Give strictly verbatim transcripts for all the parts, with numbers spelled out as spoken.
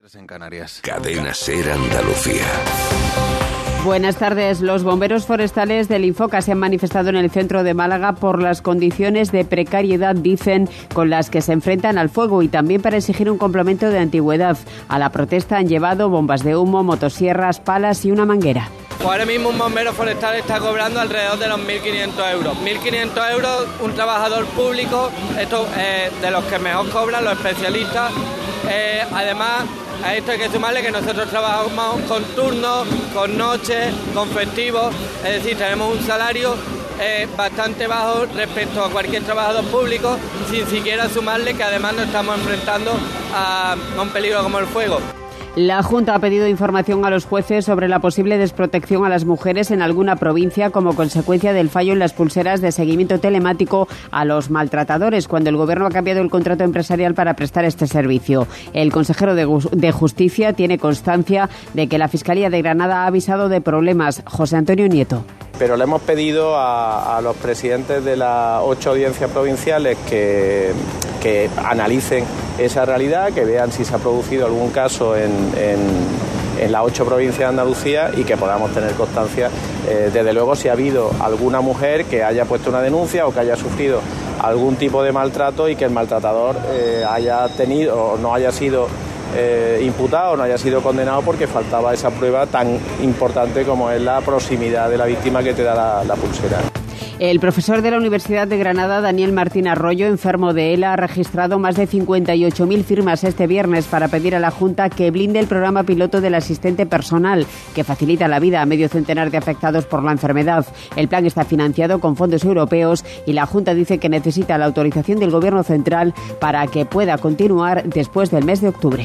En Canarias. Cadena Ser Andalucía. Buenas tardes. Los bomberos forestales del Infoca se han manifestado en el centro de Málaga por las condiciones de precariedad, dicen, con las que se enfrentan al fuego y también para exigir un complemento de antigüedad. A la protesta han llevado bombas de humo, motosierras, palas y una manguera. Ahora mismo un bombero forestal está cobrando alrededor de los mil quinientos euros. mil quinientos euros un trabajador público, esto eh, de los que mejor cobran, los especialistas. Eh, además, a esto hay que sumarle que nosotros trabajamos con turnos, con noches, con festivos, es decir, tenemos un salario eh, bastante bajo respecto a cualquier trabajador público, sin siquiera sumarle que además nos estamos enfrentando a, a un peligro como el fuego. La Junta ha pedido información a los jueces sobre la posible desprotección a las mujeres en alguna provincia como consecuencia del fallo en las pulseras de seguimiento telemático a los maltratadores, cuando el Gobierno ha cambiado el contrato empresarial para prestar este servicio. El consejero de, de Justicia tiene constancia de que la Fiscalía de Granada ha avisado de problemas. José Antonio Nieto. Pero le hemos pedido a, a los presidentes de las ocho audiencias provinciales que, que analicen esa realidad, que vean si se ha producido algún caso en, en, en las ocho provincias de Andalucía y que podamos tener constancia, eh, desde luego, si ha habido alguna mujer que haya puesto una denuncia o que haya sufrido algún tipo de maltrato y que el maltratador eh, haya tenido o no haya sido Eh, imputado, no haya sido condenado porque faltaba esa prueba tan importante como es la proximidad de la víctima que te da la, la pulsera. El profesor de la Universidad de Granada, Daniel Martín Arroyo, enfermo de ELA, ha registrado más de cincuenta y ocho mil firmas este viernes para pedir a la Junta que blinde el programa piloto del asistente personal, que facilita la vida a medio centenar de afectados por la enfermedad. El plan está financiado con fondos europeos y la Junta dice que necesita la autorización del Gobierno central para que pueda continuar después del mes de octubre.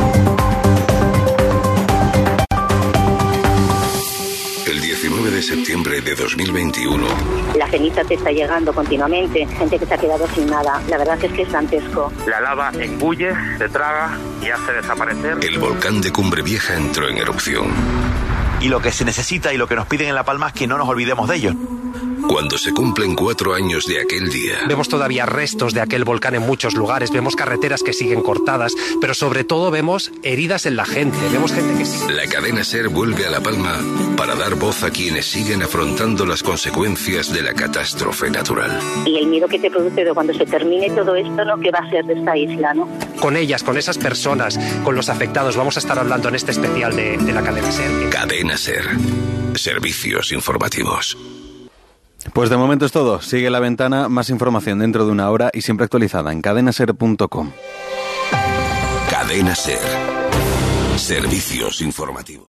diecinueve de septiembre de dos mil veintiuno. La ceniza te está llegando continuamente, gente que se ha quedado sin nada. La verdad es que es dantesco. La lava engulle, se traga y hace desaparecer. El volcán de Cumbre Vieja entró en erupción. Y lo que se necesita y lo que nos piden en La Palma es que no nos olvidemos de ello. Cuando se cumplen cuatro años de aquel día. Vemos todavía restos de aquel volcán en muchos lugares, vemos carreteras que siguen cortadas, pero sobre todo vemos heridas en la gente, vemos gente que sigue... La cadena SER vuelve a La Palma para dar voz a quienes siguen afrontando las consecuencias de la catástrofe natural. Y el miedo que te produce de cuando se termine todo esto, ¿no? ¿Qué va a ser de esta isla, no? Con ellas, con esas personas, con los afectados, vamos a estar hablando en este especial de, de la cadena SER. Cadena SER. Servicios informativos. Pues de momento es todo. Sigue La Ventana, más información dentro de una hora y siempre actualizada en cadena ser punto com. Cadena SER. Servicios informativos.